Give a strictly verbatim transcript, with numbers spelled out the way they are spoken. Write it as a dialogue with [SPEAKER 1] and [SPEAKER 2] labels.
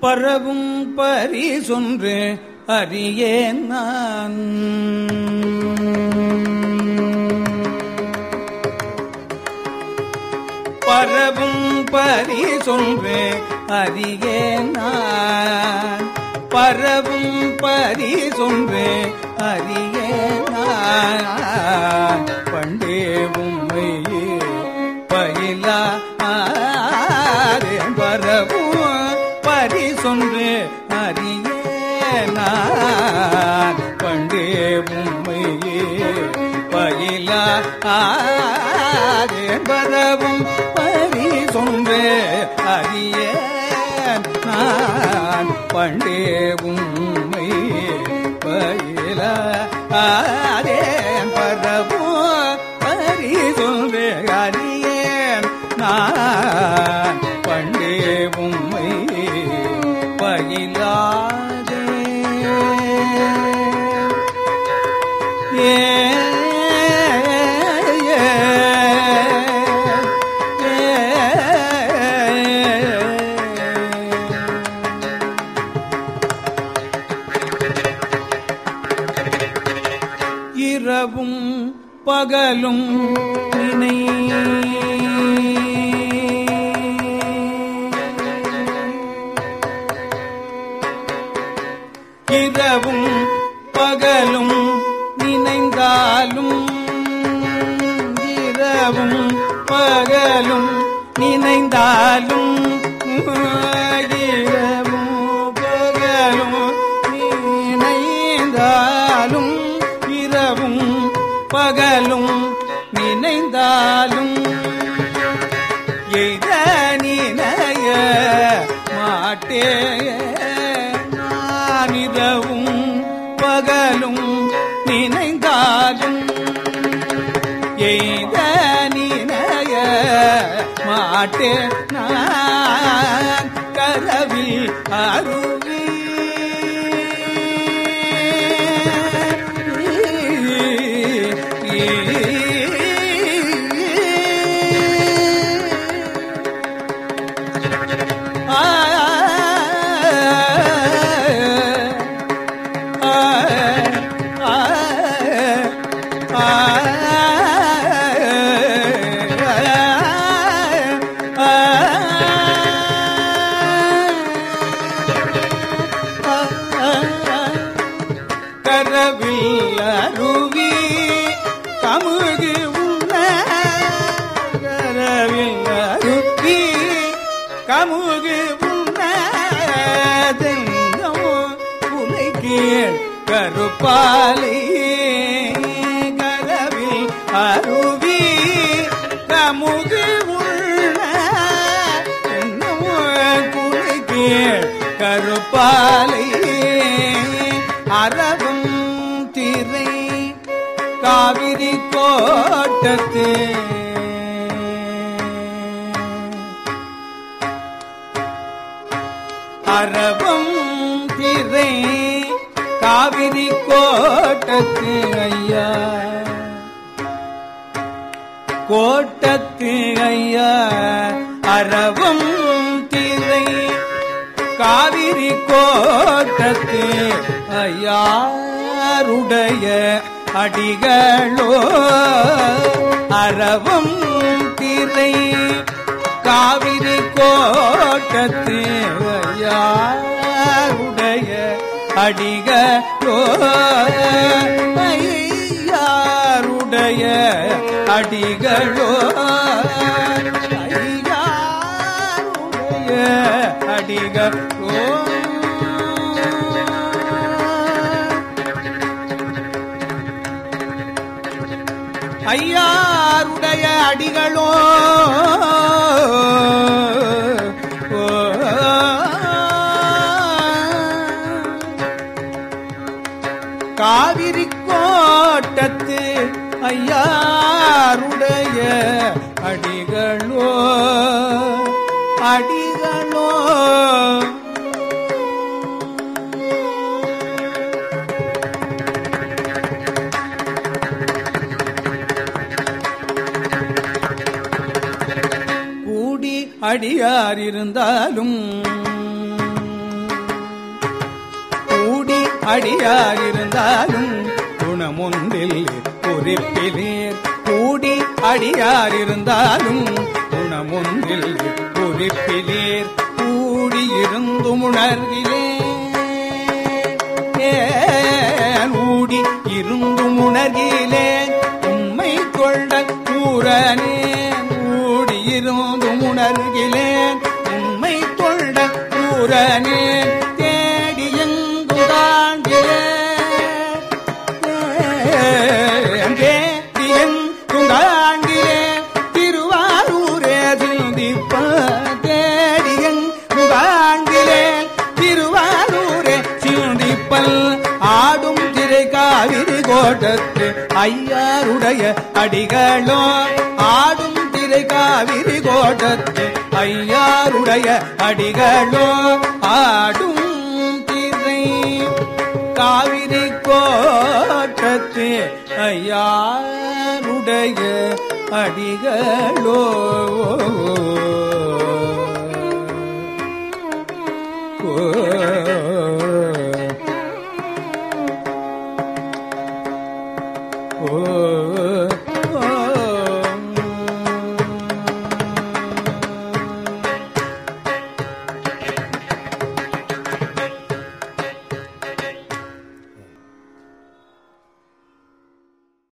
[SPEAKER 1] பரவும் பரிசொன்று அறியேன் நான். பரவும் பரிசொன்று அறியேன் நான். பரவும் பரிசொன்று அறியேன் நான். பண்டே உம்மையே பயிலா பரவும் பரிசொன்று அறியேன் நான். பண்டே உம்மையே பயிலா பரவும் பரிசொன்று அறியேன் நான். பண்டே உம்மை பயிலா பரவும் பரிசொன்று அறியேன் நான். பண்டே உம்மை பயிலாதே ஏ இரவும் பகலும் நினை இரவும் பகலும் நினைந்தாலும் இரவும் பகலும் நினைந்தாலும் இரவும் பகலும் நினைந்தாலும் இரவும் பகலும் நினைந்தாலும் எய்த நினைய மாட்டே நான். இரவும் பகலும் நினைந்தாலும் எய்த நினைய மாட்டே நான். கரவில் அருவி கரவில் அருவி கமுகு உண்ண கரவில் அருவி கமுகு உண்ண தெங்கம் உனைக்கீழ் கருப்பாலை. கரவில் அருவி கமுகு உண்ண தெங்கம் உனைக்கீழ் கருப்பாலை. அரவும் திரை காவிரி கோட்டத்து அரவும் திரை காவிரி கோட்டத்து ஐயா கோட்டத்து ஐயா. அரவும் திரை காவிரி கோட்டத்து ஐயாருடைய அடிகளோ. அரவும் திரை காவிரி கோட்டத்து ஐயாருடைய அடிகளோ. ஐயாருடைய அடிகளோ. ஐயாருடைய அடிகளோ. ஐயாருடைய அடிகளோ. காவிரி கோட்டத்து ஐயாருடைய அடிகளோ அடிகளோ. அடியார் இருந்தாலும் அடியாரிருந்தாலும் குணமொன்றில் குறிப்பிலேர் கூடி அடியாரிருந்தாலும் குணமொன்றில் குறிப்பிலேர் கூடியிருந்தும் உணர்விலே ஊடி இருந்தும் உணர்கிலே உம்மை கொண்ட கூறனே ஊடியிருந்தும் உணர்கிலேன் உம்மை கொண்ட கூறனே தேடி எங்கும் காண்கிறேன் தேடி எங்கும் காண்கிறேன் திருவாரூரே சிந்திப்ப தேடி எங்கும் காண்கிறேன் திருவாரூரே சிந்திப்பல் ஆடும் திரை காவிரி கோட்டத்து ஐயாருடைய அடிகளோ ஆடும் திரை காவிரி கோட்டத்து ஐயாருடைய அடிகளோ ஆடும் திரை காவிரி கோட்டத்து ஐயாருடைய அடிகளோ ஓ